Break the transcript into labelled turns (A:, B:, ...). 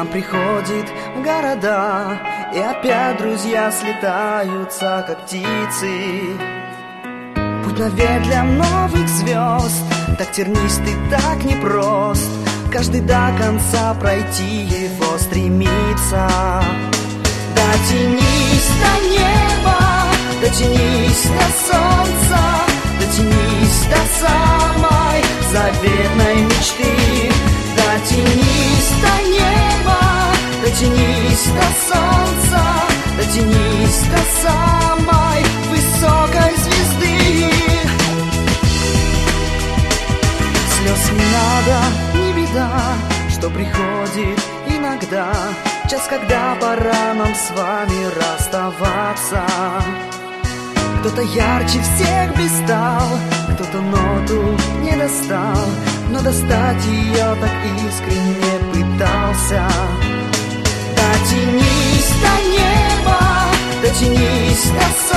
A: нам приходит в города, и опять друзья слетаются, как птицы. Путь наверх для новых звезд, так тернистый, так непрост. Каждый до конца пройти его стремится. Дотянись до неба, дотянись до солнца, дотянись до самой заветной мечты. Дотянись до неба, дотянись до солнца, дотянись до самой высокой звезды. Слез не надо, не беда, что приходит иногда час, когда пора нам с вами расставаться. Кто-то ярче всех блистал, кто-то ноту не достал, но достать ее так искренне пытался. Дотянись до неба, дотянись до солнца,